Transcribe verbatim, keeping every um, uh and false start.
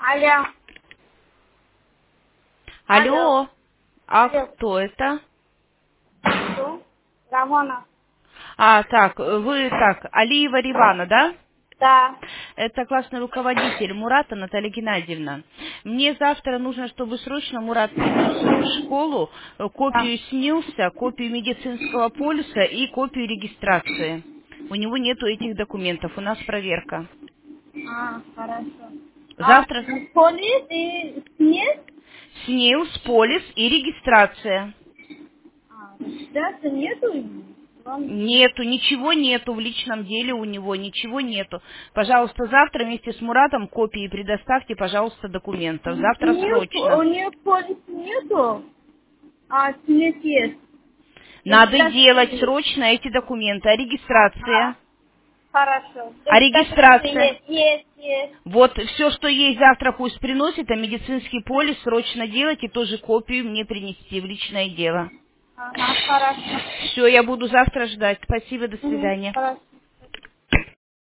Алло. Алло. Алло, а Алло. кто это? Что? Рамона. А, так, вы так, Алиева Ривана, да? Да. Это классный руководитель Мурата Наталья Геннадьевна. Мне завтра нужно, чтобы срочно Мурат принес в школу э, Да. копию СНИЛСа, копию медицинского полиса и копию регистрации. У него нету этих документов, у нас проверка. А, хорошо. А, Завтра полис и снег? СНИЛС, полис и регистрация. А, регистрации нету? Вам- Нету, ничего нету в личном деле у него, ничего нету. Пожалуйста, завтра вместе с Муратом копии предоставьте, пожалуйста, документов. У Завтра нее, у срочно. нее полис нету, а снег есть. Надо Регистрации делать есть. срочно эти документы. А регистрация? А, хорошо. А Регистрация регистрация? есть, есть, есть. Вот все, что есть завтра пусть приносит, а медицинский полис срочно делать и тоже копию мне принести в личное дело. Ага, хорошо. Все, я буду завтра ждать. Спасибо, до Мгм, свидания. хорошо.